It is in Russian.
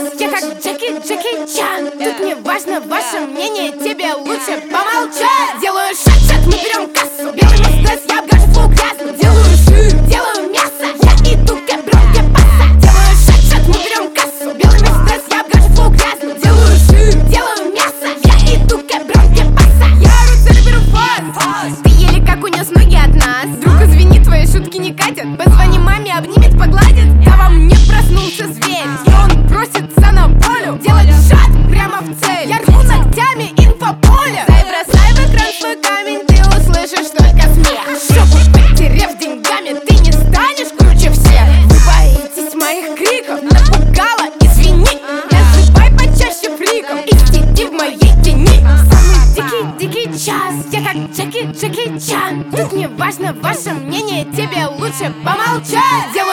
я как Джеки Чан. Тут не важно ваше мнение, тебе лучше помолчать. Делаю шаг, мы берем кассу. Белый Мерседес, я обгажу фу грязно. Делаю жир, делаю мясо, я иду к бронке паса. Делаю шаг, мы берем кассу. Белый Мерседес, я обгажу фу грязно. Делаю жир, делаю мясо, я иду к бронке паса. Я рыцарь, беру фаст. Ты еле как унес ноги от нас. Друг, извини, твои шутки не катят. Позвони маме, обнимет, погладит. Да вам не проснулся зверь, и он просится на волю. Делать шаг прямо в цель. Я рву ногтями инфополе. Дай бросай в экран свой камень, ты услышишь только смех. Жопу потеряв деньгами, ты не станешь круче всех. Вы боитесь моих криков, напугала, извини. Называй почаще фриком и сиди в моей тени. Самый дикий час, я как Джеки Чан. Тут не важно ваше мнение, тебе лучше помолчать.